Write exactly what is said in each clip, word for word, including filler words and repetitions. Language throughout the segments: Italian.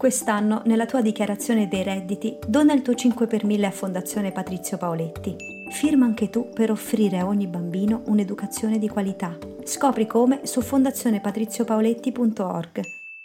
Quest'anno, nella tua dichiarazione dei redditi, dona il tuo cinque per mille a Fondazione Patrizio Paoletti. Firma anche tu per offrire a ogni bambino un'educazione di qualità. Scopri come su fondazione patrizio paoletti punto org.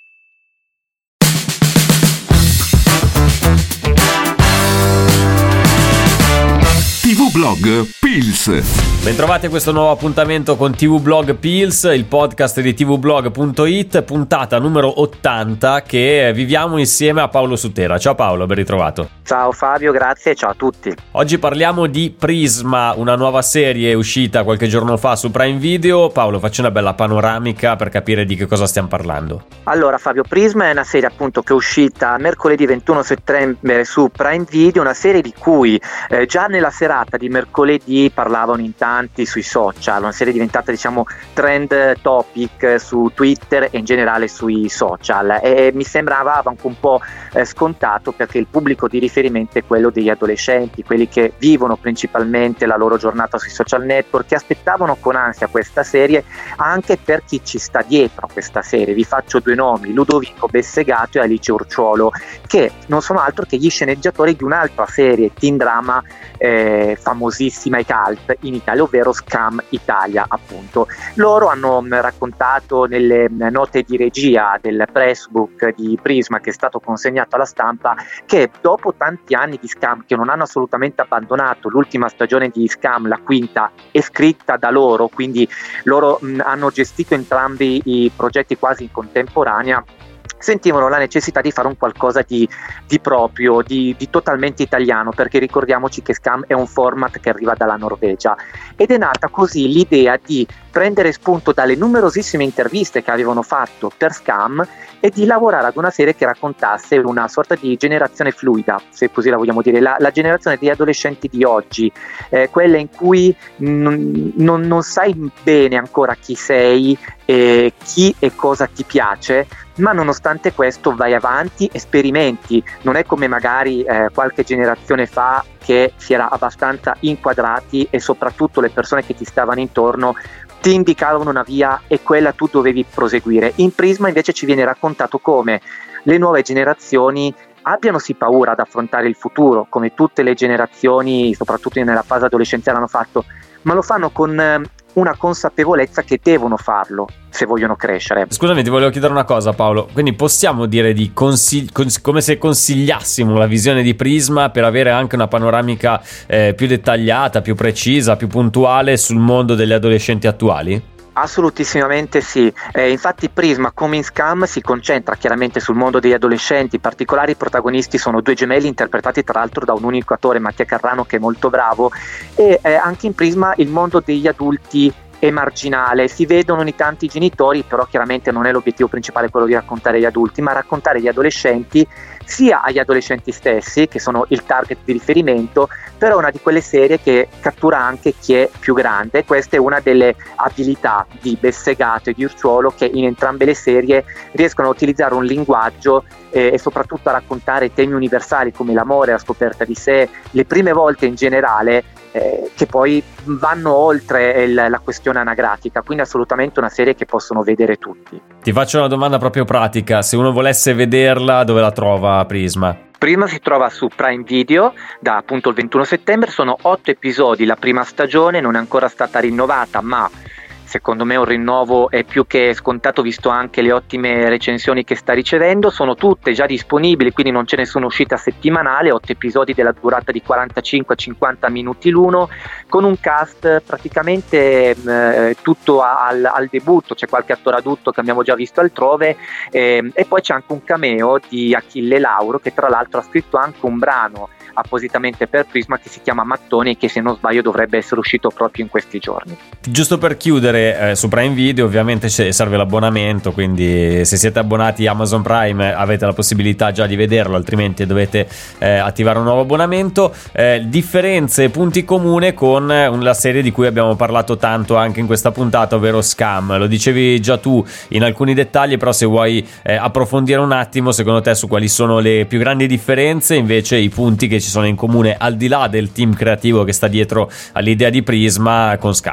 T V Blog Pills. Bentrovati a questo nuovo appuntamento con T V Blog Pills, il podcast di t v blog punto i t, puntata numero ottanta che viviamo insieme a Paolo Sutera. Ciao Paolo, ben ritrovato. Ciao Fabio, grazie, ciao a tutti. Oggi parliamo di Prisma, una nuova serie uscita qualche giorno fa su Prime Video. Paolo, facci una bella panoramica per capire di che cosa stiamo parlando. Allora Fabio, Prisma è una serie appunto che è uscita mercoledì ventuno settembre su Prime Video, una serie di cui eh, già nella serata di mercoledì parlavano in tanti sui social, una serie diventata diciamo trend topic su Twitter e in generale sui social, e mi sembrava anche un po' eh, scontato, perché il pubblico di riferimento è quello degli adolescenti, quelli che vivono principalmente la loro giornata sui social network, che aspettavano con ansia questa serie, anche per chi ci sta dietro a questa serie. Vi faccio due nomi: Ludovico Bessegato e Alice Urciuolo, che non sono altro che gli sceneggiatori di un'altra serie teen drama eh, famosissima e cult in Italia, ovvero Scam Italia appunto. Loro hanno raccontato nelle note di regia del pressbook di Prisma, che è stato consegnato alla stampa, che dopo tanti anni di Scam, che non hanno assolutamente abbandonato, l'ultima stagione di Scam, la quinta, è scritta da loro, quindi loro mh, hanno gestito entrambi i progetti quasi in contemporanea, sentivano la necessità di fare un qualcosa di, di proprio, di, di totalmente italiano, perché ricordiamoci che Scam è un format che arriva dalla Norvegia, ed è nata così l'idea di prendere spunto dalle numerosissime interviste che avevano fatto per Scam e di lavorare ad una serie che raccontasse una sorta di generazione fluida, se così la vogliamo dire, la, la generazione degli adolescenti di oggi, eh, quella in cui non, non, non sai bene ancora chi sei, eh, chi e cosa ti piace, ma nonostante questo vai avanti e sperimenti. Non è come magari eh, qualche generazione fa, che si era abbastanza inquadrati e soprattutto le persone che ti stavano intorno ti indicavano una via e quella tu dovevi proseguire. In Prisma invece ci viene raccontato come le nuove generazioni abbiano sì paura ad affrontare il futuro, come tutte le generazioni, soprattutto nella fase adolescenziale, hanno fatto, ma lo fanno con una consapevolezza che devono farlo se vogliono crescere. Scusami, ti volevo chiedere una cosa Paolo, quindi possiamo dire di consigli- cons- come se consigliassimo la visione di Prisma per avere anche una panoramica eh, più dettagliata, più precisa, più puntuale sul mondo degli adolescenti attuali? Assolutissimamente sì, eh, infatti Prisma, come in Scam, si concentra chiaramente sul mondo degli adolescenti. I particolari protagonisti sono due gemelli interpretati tra l'altro da un unico attore, Mattia Carrano, che è molto bravo, e eh, anche in Prisma il mondo degli adulti è marginale, si vedono ogni tanto i genitori, però chiaramente non è l'obiettivo principale quello di raccontare gli adulti, ma raccontare gli adolescenti, sia agli adolescenti stessi, che sono il target di riferimento, però è una di quelle serie che cattura anche chi è più grande. Questa è una delle abilità di Bessegato e di Urciuolo, che in entrambe le serie riescono a utilizzare un linguaggio eh, e soprattutto a raccontare temi universali come l'amore, la scoperta di sé, le prime volte in generale, eh, che poi vanno oltre il, la questione anagrafica, quindi assolutamente una serie che possono vedere tutti. Ti faccio una domanda proprio pratica: se uno volesse vederla, dove la trova Prisma? Prisma si trova su Prime Video da appunto il ventuno settembre, sono otto episodi, la prima stagione non è ancora stata rinnovata, ma secondo me un rinnovo è più che scontato, visto anche le ottime recensioni che sta ricevendo. Sono tutte già disponibili, quindi non c'è nessuna uscita settimanale, otto episodi della durata di quarantacinque a cinquanta minuti l'uno, con un cast praticamente eh, tutto al, al debutto. C'è qualche attore adulto che abbiamo già visto altrove, eh, e poi c'è anche un cameo di Achille Lauro, che tra l'altro ha scritto anche un brano appositamente per Prisma che si chiama Mattoni, che se non sbaglio dovrebbe essere uscito proprio in questi giorni. Giusto per chiudere, eh, su Prime Video ovviamente serve l'abbonamento, quindi se siete abbonati a Amazon Prime avete la possibilità già di vederlo, altrimenti dovete eh, attivare un nuovo abbonamento. Eh, differenze e punti comuni con la serie di cui abbiamo parlato tanto anche in questa puntata, ovvero Scam. Lo dicevi già tu in alcuni dettagli, però se vuoi eh, approfondire un attimo, secondo te, su quali sono le più grandi differenze, invece i punti che ci sono in comune al di là del team creativo che sta dietro all'idea di Prisma con Scam.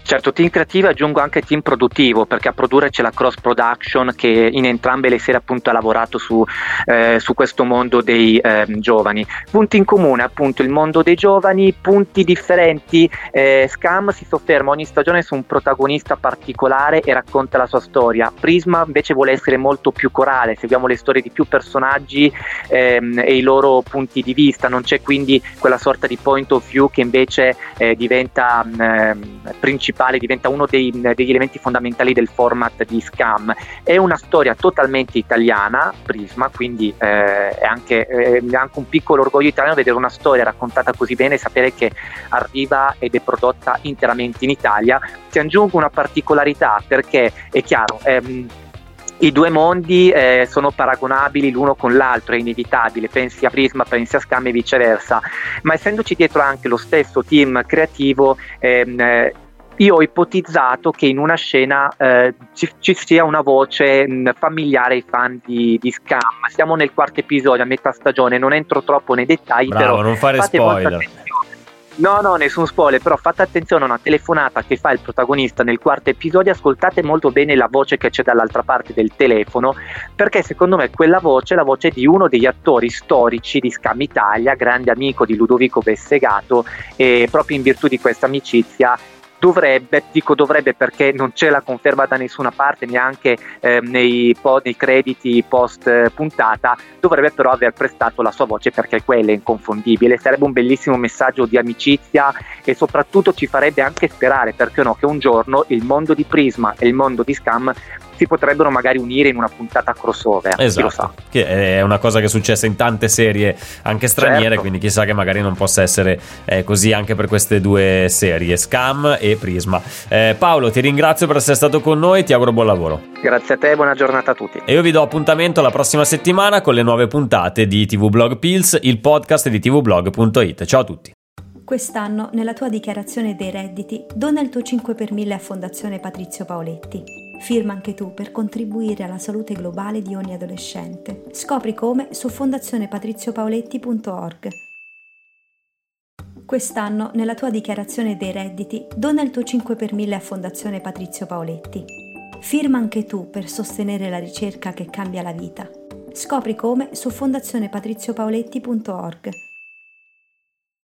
Certo, team creativo, aggiungo anche team produttivo, perché a produrre c'è la cross production che in entrambe le serie appunto ha lavorato su, eh, su questo mondo dei eh, giovani. Punti in comune appunto il mondo dei giovani, punti differenti. eh, Scam si sofferma ogni stagione su un protagonista particolare e racconta la sua storia. Prisma invece vuole essere molto più corale, seguiamo le storie di più personaggi ehm, e i loro punti di vista, non c'è quindi quella sorta di point of view che invece eh, diventa ehm, principale, diventa uno dei, degli elementi fondamentali del format di Scam. È una storia totalmente italiana, Prisma, quindi eh, è, anche, eh, è anche un piccolo orgoglio italiano vedere una storia raccontata così bene e sapere che arriva ed è prodotta interamente in Italia. Ti aggiungo una particolarità, perché è chiaro, ehm, i due mondi eh, sono paragonabili l'uno con l'altro, è inevitabile, pensi a Prisma, pensi a Scam e viceversa, ma essendoci dietro anche lo stesso team creativo, ehm, eh, io ho ipotizzato che in una scena eh, ci, ci sia una voce mh, familiare ai fan di, di Scam. Siamo nel quarto episodio, a metà stagione, non entro troppo nei dettagli. Bravo, però non fare spoiler. No, no, nessun spoiler, però fate attenzione a una telefonata che fa il protagonista nel quarto episodio, ascoltate molto bene la voce che c'è dall'altra parte del telefono, perché secondo me quella voce è la voce di uno degli attori storici di Scam Italia, grande amico di Ludovico Bessegato, e proprio in virtù di questa amicizia dovrebbe, dico dovrebbe perché non c'è la conferma da nessuna parte, neanche eh, nei, po- nei crediti post eh, puntata, dovrebbe però aver prestato la sua voce, perché quella è inconfondibile. Sarebbe un bellissimo messaggio di amicizia e soprattutto ci farebbe anche sperare, perché no, che un giorno il mondo di Prisma e il mondo di Scam si potrebbero magari unire in una puntata crossover. Esatto, chi lo sa. Che è una cosa che è successa in tante serie anche straniere, certo. Quindi chissà che magari non possa essere eh, così anche per queste due serie, Scam e Prisma. eh, Paolo, ti ringrazio per essere stato con noi, ti auguro buon lavoro. Grazie a te, buona giornata a tutti. E io vi do appuntamento la prossima settimana con le nuove puntate di T V Blog Pills, il podcast di tvblog punto it. Ciao a tutti. Quest'anno, nella tua dichiarazione dei redditi, dona il tuo cinque per mille a Fondazione Patrizio Paoletti. Firma anche tu per contribuire alla salute globale di ogni adolescente. Scopri come su fondazione patrizio paoletti punto org. Quest'anno, nella tua dichiarazione dei redditi, dona il tuo cinque per mille a Fondazione Patrizio Paoletti. Firma anche tu per sostenere la ricerca che cambia la vita. Scopri come su fondazione patrizio paoletti punto org.